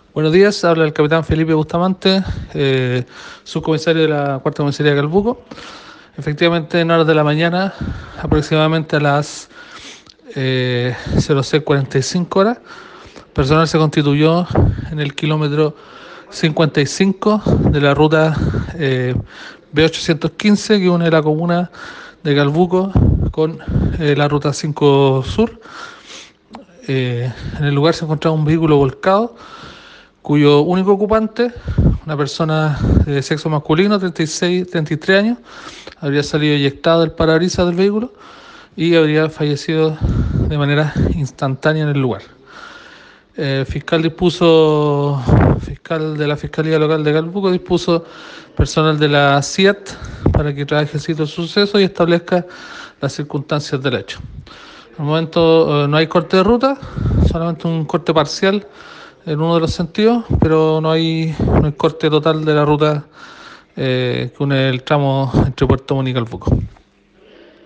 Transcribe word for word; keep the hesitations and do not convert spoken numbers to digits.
Buenos días, habla el capitán Felipe Bustamante, eh, subcomisario de la Cuarta Comisaría de Calbuco. Efectivamente, en horas de la mañana, aproximadamente a las eh, cero seis cuarenta y cinco horas, personal se constituyó en el kilómetro cincuenta y cinco de la ruta eh, B ochocientos quince que une la comuna de Calbuco con eh, la ruta cinco Sur. Eh, en el lugar se encontraba un vehículo volcado cuyo único ocupante, una persona de sexo masculino, treinta y seis, treinta y tres años, habría salido eyectado del parabrisas del vehículo y habría fallecido de manera instantánea en el lugar. El fiscal dispuso, fiscal de la Fiscalía Local de Calbuco dispuso personal de la C I A T para que trabaje el sitio del suceso y establezca las circunstancias del hecho. Al momento eh, no hay corte de ruta, solamente un corte parcial en uno de los sentidos, pero no hay, no hay corte total de la ruta eh, que une el tramo entre Puerto Montt y Calbuco.